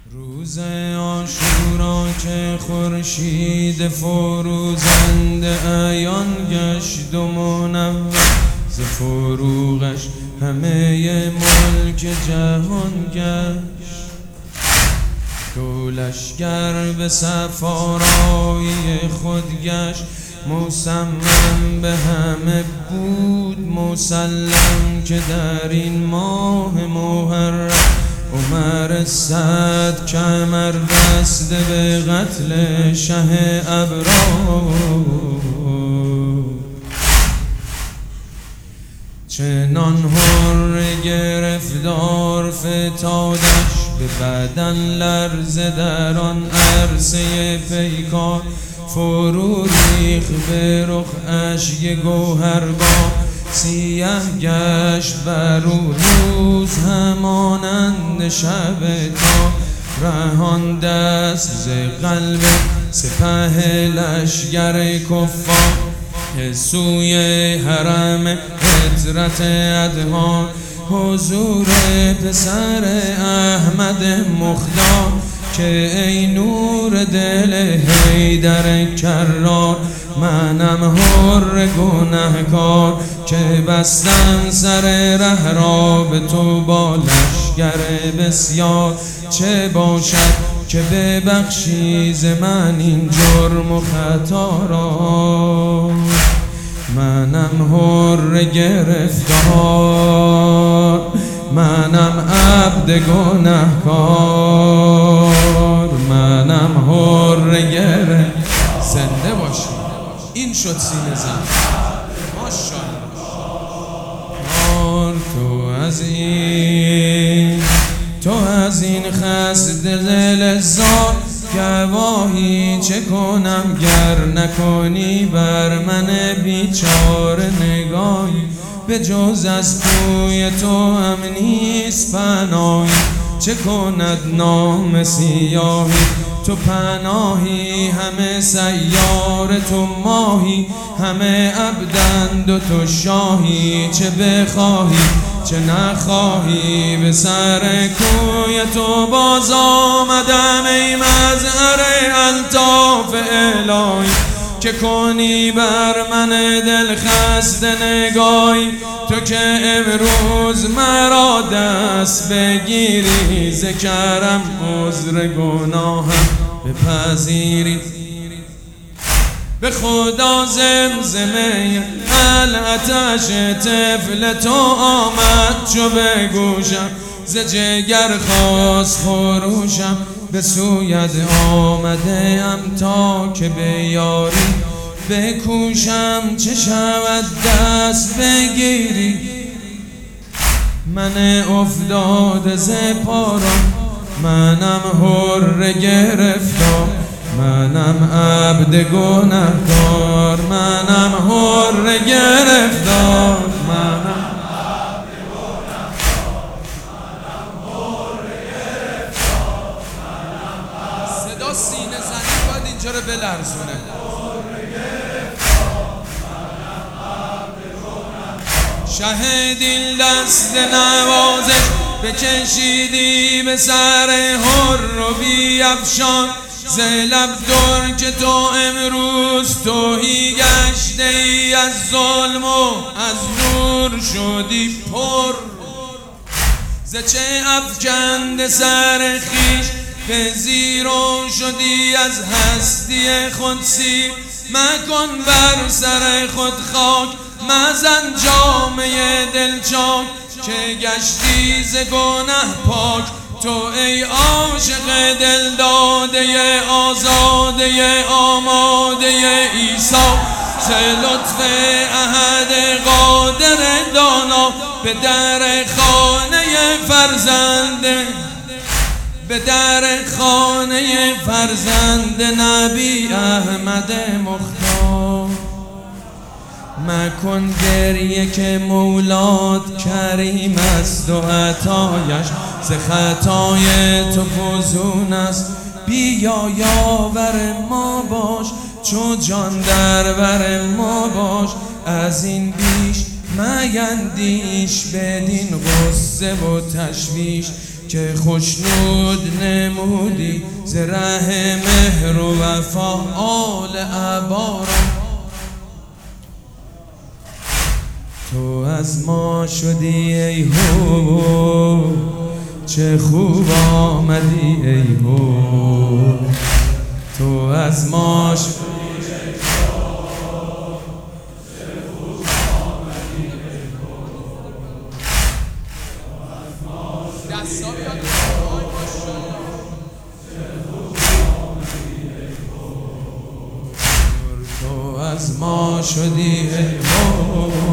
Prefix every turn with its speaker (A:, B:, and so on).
A: روز عاشورا که خورشید فروزنده عیان گشت و منور ز فروغش همه ملک جهان گشت. دو لشکر به سفارای خود گشت، مصمم به همه بود مسلم که در این ماه محرم عمر صد کمر بسته به قتل شه ابرار. چنان حر گرفتار فتادش به بدن لرزه در آن عرصه پیکار، فرو ریخت به رخ اشک گوهربار. سیه گشت بر او روز همانند شب تا، رهان دست ز قلب سپه لشکر کفار سوی حرم حضرت ادهان. حضور پسر احمد مختار که ای نور دل حیدر کرار، منم حر گنهکار که بستم سر ره را به تو با لشکر بسیار. چه باشد که ببخشی ز من این جرم و خطا را، منم حر گرفتار، منم عبد گنهکار، منم حر گرفتار. زنده باشی. این شد سینه زن. ماشاءالله. تو از این خست دل زار گواهی چه کنم گر نکنی بر من بیچاره نگاهی. به جز از کوی تو هم نیست پناهی، چه کند نام سیاهی. تو پناهی همه سیار تو ماهی، همه عبدند و تو شاهی. چه بخواهی چه نخواهی به سر کوی تو باز آمدم ای مظهر الطاف الهی. که کنی بر من دل خسته نگاهی، تو که امروز مرا دست بگیری ز کرم عذر گناهم بپذیری. به خدا زمزمه العطش طفل تو آمد چو به گوشم، ز جگر خواست خروشم به سویت آمده ام تا که به یاری بکوشم. چه شود دست بگیری من افتاده ز پارم، منم حر گرفتار، منم عبد گنهکار، منم حر گرفتار، منم عبد گنهکار، منم حر گرفتار، منم عبد. صدا سینه زنی باید اینجا رو بلرزونه. شهدین دست نوازش بکشیدی به سر حر و بیفشان، ز لب در که تو امروز توهی گشته ای از ظلم و از نور شدی پر. ز چه افکند سر خیش به زیرو شدی از هستی خود سیر. مکن بر سر خود خاک مزن جامه دل چاک، که گشتی ز گنه پاک. تو ای عاشق دل داده آزاده آماده عیسی، ز لطف احد قادر دانا به در خانه فرزند، به در خانه فرزند نبی احمد مختار. مکن گریه که مولاد کریم است و عطایش ز خطای تو فزون است. بیا یاور ما باش چو جان در بر ما باش، از این بیش میندیش بدین غصه و تشویش. که خوشنود نمودی ز ره مهر و وفا آل عبارا. تو از ما شدی ای هو چه خوب آمدی ای هو. تو از ما شدی تو از ما شدی ای هو.